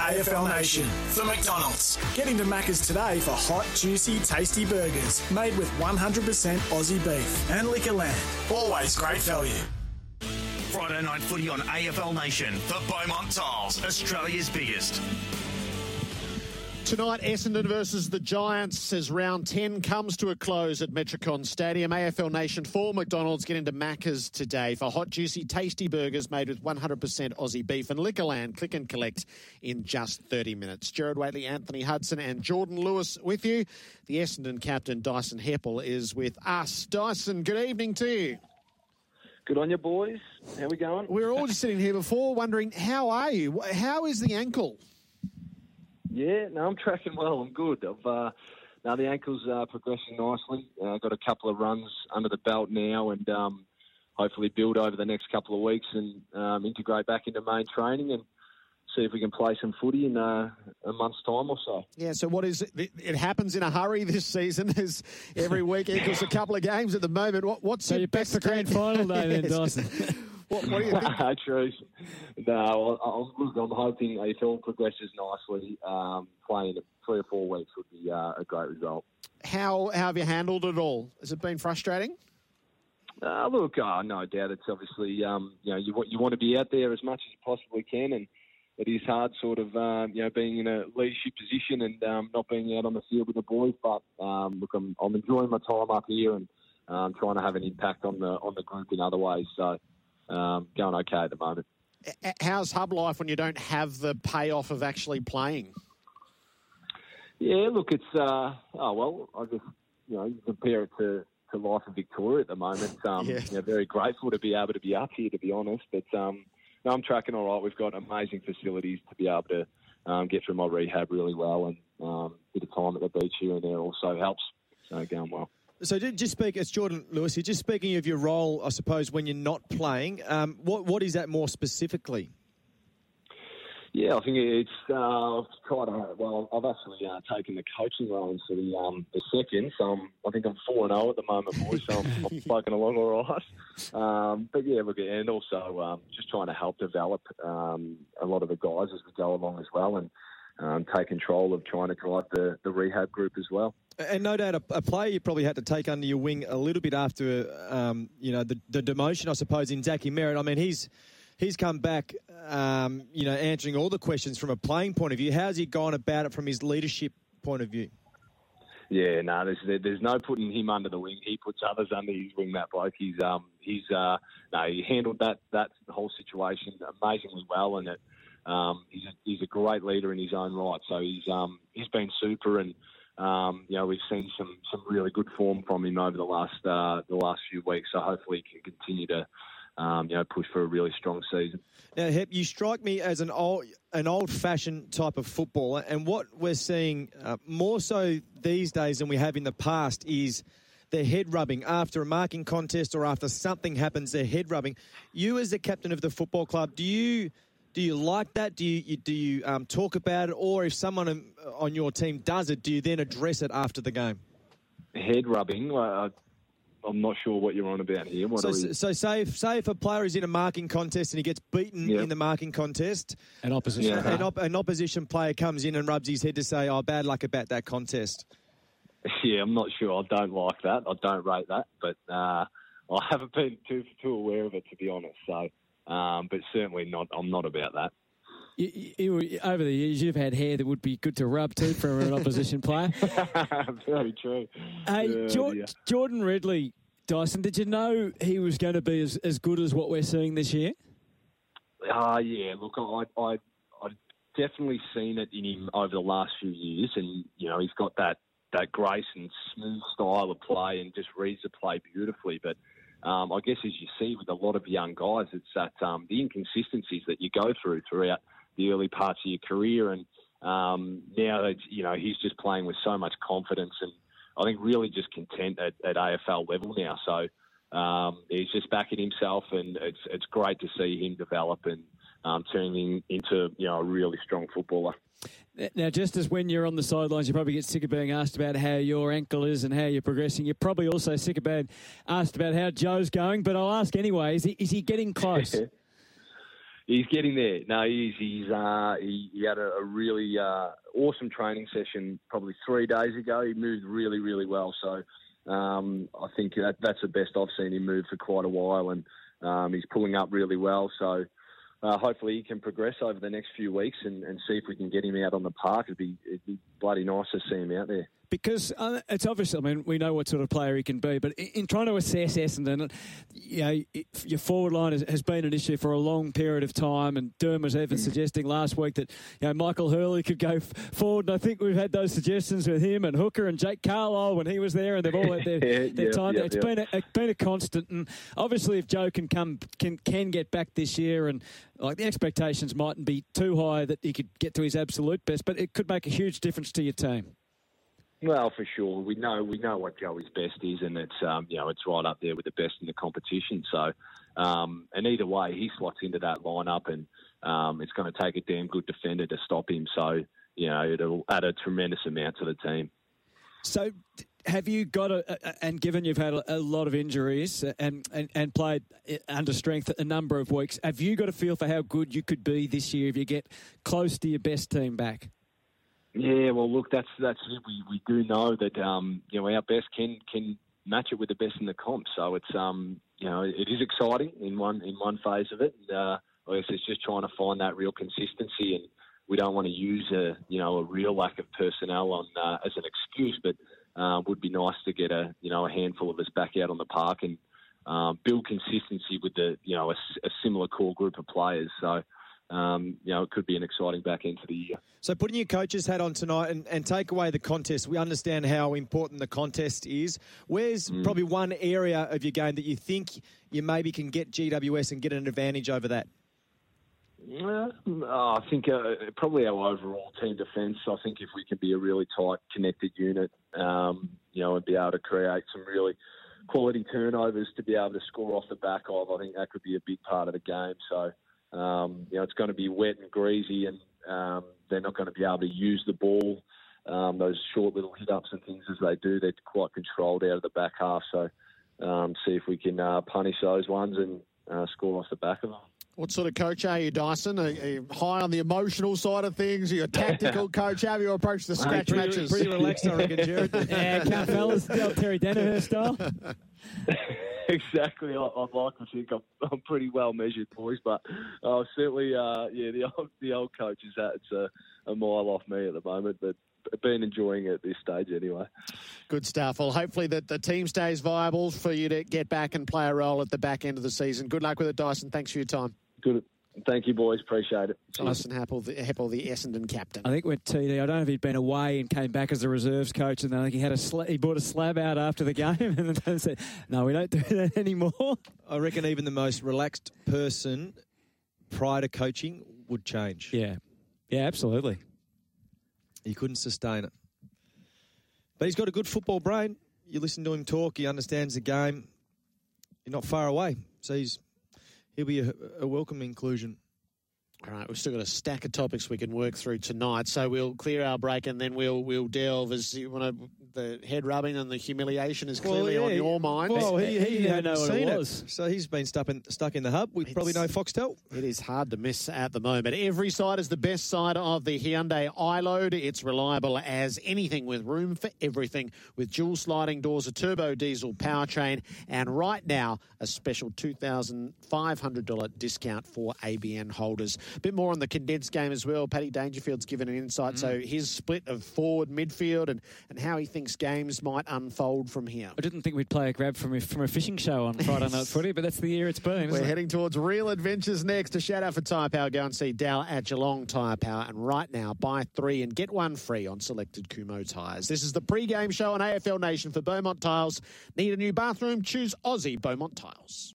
AFL Nation for McDonald's. Get into Macca's today for hot, juicy, tasty burgers made with 100% Aussie beef. And Liquorland, always great value. Friday night footy on AFL Nation for Beaumont Tiles, Australia's biggest. Tonight, Essendon versus the Giants as round 10 comes to a close at Metricon Stadium. AFL Nation for McDonald's get into Macca's today for hot, juicy, tasty burgers made with 100% Aussie beef, and Liquorland click and collect in just 30 minutes. Gerard Whateley, Anthony Hudson and Jordan Lewis with you. The Essendon captain, Dyson Heppel, is with us. Dyson, good evening to you. Good on you, boys. How we going? We were all just sitting here before wondering, how are you? How is the ankle? Yeah, no, I'm tracking well. I'm good. Now the ankle's progressing nicely. Got a couple of runs under the belt now, and hopefully build over the next couple of weeks and integrate back into main training and see if we can play some footy in a month's time or so. Yeah, so what is it? It happens in a hurry this season. There's every week equals a couple of games at the moment. What's so your you're back for grand final day then, Dyson? What do you think? True. No, I'm hoping if all progresses nicely, playing 3 or 4 weeks would be a great result. How have you handled it all? Has it been frustrating? Look, no doubt. It's obviously you want to be out there as much as you possibly can, and it is hard, sort of being in a leadership position and not being out on the field with the boys. But look, I'm enjoying my time up here and trying to have an impact on the group in other ways. So. Going okay at the moment. How's hub life when you don't have the payoff of actually playing? Yeah, look, it's I guess you compare it to life in Victoria at the moment. Very grateful to be able to be up here, to be honest. But I'm tracking all right. We've got amazing facilities to be able to get through my rehab really well, and a bit of time at the beach here and there also helps. So going well. So just speak, it's Jordan Lewis here, just speaking of your role, I suppose, when you're not playing, what is that more specifically? Yeah, I think it's I've actually taken the coaching role into the second, so I think I'm 4-0 at the moment, boys, so I'm plugging along all right. But yeah, look, and also just trying to help develop a lot of the guys as we go along as well, and take control of trying to drive the rehab group as well. And no doubt a player you probably had to take under your wing a little bit after, the demotion, I suppose, in Zachy Merritt. I mean, he's come back, answering all the questions from a playing point of view. How's he gone about it from his leadership point of view? Yeah, no, there's no putting him under the wing. He puts others under his wing, that bloke. He handled that whole situation amazingly well, and he's a great leader in his own right. So he's been super, and we've seen some really good form from him over the last few weeks. So hopefully he can continue to push for a really strong season. Now, Hep, you strike me as an old-fashioned type of footballer, and what we're seeing more so these days than we have in the past is their head rubbing after a marking contest or after something happens. Their head rubbing. You, as the captain of the football club, do you like that? Do you talk about it, or if someone on your team does it, do you then address it after the game? Head rubbing. I'm not sure what you're on about here. So say if a player is in a marking contest and he gets beaten in the marking contest, an opposition player comes in and rubs his head to say, "Oh, bad luck about that contest." Yeah, I'm not sure. I don't like that. I don't rate that, but I haven't been too aware of it, to be honest. So, but certainly not. I'm not about that. Over the years, you've had hair that would be good to rub too for an opposition player. Very true. Hey, Jordan Ridley, Dyson, did you know he was going to be as good as what we're seeing this year? Yeah. Look, I definitely seen it in him over the last few years, and he's got that grace and smooth style of play, and just reads the play beautifully. But I guess as you see with a lot of young guys, it's that the inconsistencies that you go throughout the early parts of your career, and now it's, he's just playing with so much confidence, and I think really just content at AFL level now. So he's just backing himself, and it's great to see him develop and turning into a really strong footballer. Now, just as when you're on the sidelines, you probably get sick of being asked about how your ankle is and how you're progressing. You're probably also sick of being asked about how Joe's going, but I'll ask anyway, is he getting close? He's getting there. No, he had a really awesome training session probably 3 days ago. He moved really, really well. So I think that's the best I've seen him move for quite a while, and he's pulling up really well. So hopefully he can progress over the next few weeks and see if we can get him out on the park. It'd be bloody nice to see him out there. Because it's obvious, I mean, we know what sort of player he can be, but in trying to assess Essendon, your forward line has been an issue for a long period of time, and Durham was even suggesting last week that Michael Hurley could go forward, and I think we've had those suggestions with him and Hooker and Jake Carlisle when he was there, and they've all had their time. It's been a constant, and obviously if Joe can get back this year, and like the expectations mightn't be too high that he could get to his absolute best, but it could make a huge difference to your team. Well, for sure, we know what Joey's best is, and it's it's right up there with the best in the competition. So, and either way, he slots into that lineup, and it's going to take a damn good defender to stop him. So, it'll add a tremendous amount to the team. So, have you got and given you've had a lot of injuries and played under strength a number of weeks, have you got a feel for how good you could be this year if you get close to your best team back? Yeah, well, look, that's it. We do know that our best can match it with the best in the comp. So it's it is exciting in one phase of it. I guess it's just trying to find that real consistency, and we don't want to use a real lack of personnel on as an excuse, but would be nice to get a handful of us back out on the park and build consistency with a similar core group of players. So. It could be an exciting back end to the year. So putting your coach's hat on tonight and take away the contest, we understand how important the contest is. Where's probably one area of your game that you think you maybe can get GWS and get an advantage over that? I think probably our overall team defence. I think if we can be a really tight, connected unit, and be able to create some really quality turnovers to be able to score off the back of, I think that could be a big part of the game. So, it's going to be wet and greasy, and they're not going to be able to use the ball, those short little hit-ups and things as they do. They're quite controlled out of the back half. So see if we can punish those ones and score off the back of them. What sort of coach are you, Dyson? Are you high on the emotional side of things? Are you a tactical coach? How have you approached the scratch matches? Pretty relaxed, I reckon, Jared. Count fellas, Terry Danaher style. Exactly. I'd like to think I'm pretty well measured, boys, but certainly, the old coach's hat's a mile off me at the moment, but been enjoying it at this stage anyway. Good stuff. Well, hopefully that the team stays viable for you to get back and play a role at the back end of the season. Good luck with it, Dyson. Thanks for your time. Good. Thank you, boys. Appreciate it. Dyson Heppel, the Essendon captain. I think with TD, I don't know if he'd been away and came back as a reserves coach, and I think he brought a slab out after the game and then said, no, we don't do that anymore. I reckon even the most relaxed person prior to coaching would change. Yeah, absolutely. He couldn't sustain it. But he's got a good football brain. You listen to him talk, he understands the game. You're not far away. So he'll be a welcome inclusion. All right, we've still got a stack of topics we can work through tonight, so we'll clear our break and then we'll delve as the head rubbing and the humiliation is clearly on your mind. Well, he hadn't know seen what it was. So he's been stuck in the hub with probably no Foxtel. It is hard to miss at the moment. Every side is the best side of the Hyundai iLoad. It's reliable as anything with room for everything, with dual sliding doors, a turbo diesel powertrain, and right now a special $2,500 discount for ABN holders. A bit more on the condensed game as well. Paddy Dangerfield's given an insight. So his split of forward, midfield, and how he thinks games might unfold from here. I didn't think we'd play a grab from a fishing show on Friday Night Footy, but that's the year it's been. We're heading towards real adventures next. A shout out for Tyre Power. Go and see Dal at Geelong Tyre Power. And right now, buy 3 and get 1 free on selected Kumho tyres. This is the pre-game show on AFL Nation for Beaumont Tiles. Need a new bathroom? Choose Aussie Beaumont Tiles.